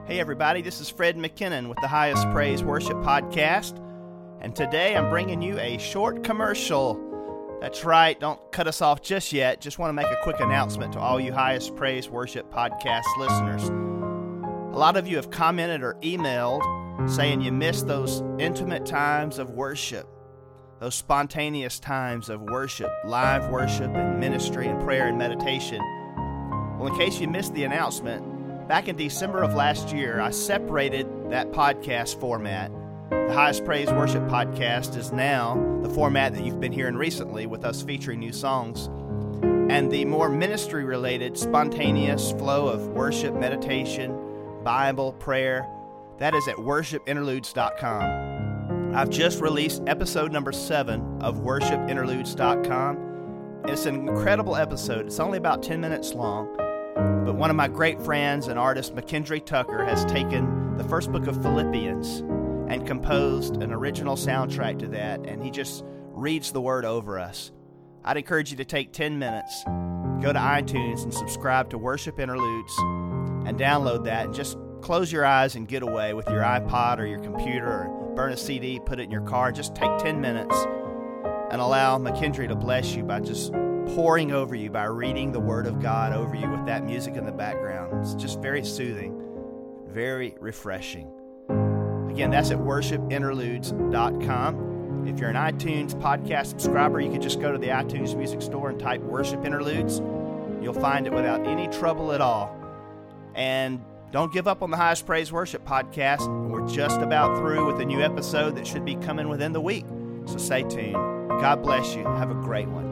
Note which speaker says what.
Speaker 1: Hey everybody, this is Fred McKinnon with the Highest Praise Worship Podcast, and today I'm bringing you a short commercial. That's right, don't cut us off just yet. Just want to make a quick announcement to all you Highest Praise Worship Podcast listeners. A lot of you have commented or emailed saying you missed those intimate times of worship, those spontaneous times of worship, live worship and ministry and prayer and meditation. Well, in case you missed the announcement, back in December of last year, I separated that podcast format. The Highest Praise Worship Podcast is now the format that you've been hearing recently with us featuring new songs. And the more ministry-related, spontaneous flow of worship, meditation, Bible, prayer, that is at worshipinterludes.com. I've just released episode number 7 of worshipinterludes.com. It's an incredible episode. It's only about 10 minutes long. But one of my great friends and artist, McKendry Tucker, has taken the first book of Philippians and composed an original soundtrack to that, and he just reads the word over us. I'd encourage you to take 10 minutes, go to iTunes and subscribe to Worship Interludes and download that, and just close your eyes and get away with your iPod or your computer, or burn a CD, put it in your car. Just take 10 minutes and allow McKendry to bless you by just pouring over you, by reading the Word of God over you with that music in the background. It's just very soothing, very refreshing. Again, that's at worshipinterludes.com. If you're an iTunes podcast subscriber, you can just go to the iTunes Music Store and type Worship Interludes. You'll find it without any trouble at all. And don't give up on the Highest Praise Worship Podcast. We're just about through with a new episode that should be coming within the week. So stay tuned. God bless you. Have a great one.